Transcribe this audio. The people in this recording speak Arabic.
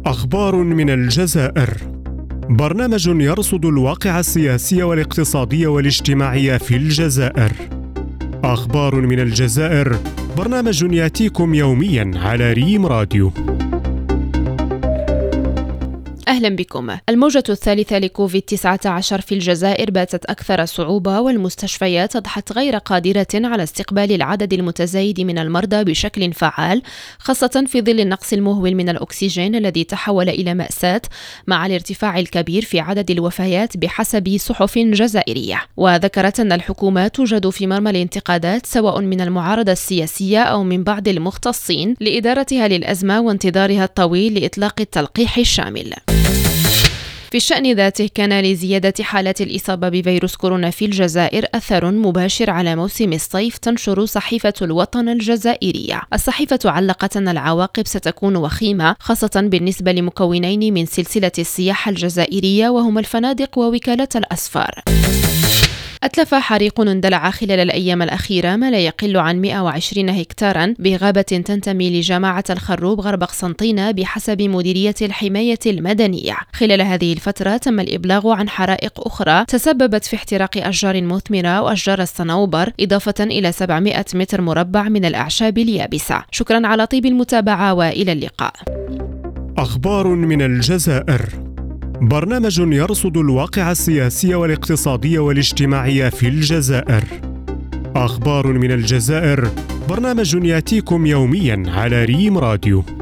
أخبار من الجزائر. برنامج يرصد الواقع السياسي والاقتصادي والاجتماعي في الجزائر. أخبار من الجزائر، برنامج يأتيكم يومياً على ريم راديو. أهلا بكم. الموجة الثالثة لكوفيد-19 في الجزائر باتت أكثر صعوبة، والمستشفيات أضحت غير قادرة على استقبال العدد المتزايد من المرضى بشكل فعال، خاصة في ظل النقص المهول من الأكسجين الذي تحول إلى مأساة مع الارتفاع الكبير في عدد الوفيات بحسب صحف جزائرية. وذكرت أن الحكومة توجد في مرمى الانتقادات سواء من المعارضة السياسية أو من بعض المختصين لإدارتها للأزمة وانتظارها الطويل لإطلاق التلقيح الشامل. في الشأن ذاته، كان لزيادة حالات الإصابة بفيروس كورونا في الجزائر أثر مباشر على موسم الصيف، تنشر صحيفة الوطن الجزائرية. الصحيفة علقت أن العواقب ستكون وخيمة، خاصة بالنسبة لمكونين من سلسلة السياحة الجزائرية وهما الفنادق ووكالة الأسفار. أتلف حريق اندلع خلال الأيام الأخيرة ما لا يقل عن 120 هكتاراً بغابة تنتمي لجماعة الخروب غرب قسنطينة بحسب مديرية الحماية المدنية. خلال هذه الفترة تم الإبلاغ عن حرائق أخرى تسببت في احتراق أشجار مثمرة وأشجار الصنوبر، إضافة إلى 700 متر مربع من الأعشاب اليابسة. شكراً على طيب المتابعة وإلى اللقاء. أخبار من الجزائر. برنامج يرصد الواقع السياسي والاقتصادي والاجتماعي في الجزائر. أخبار من الجزائر، برنامج يأتيكم يومياً على ريم راديو.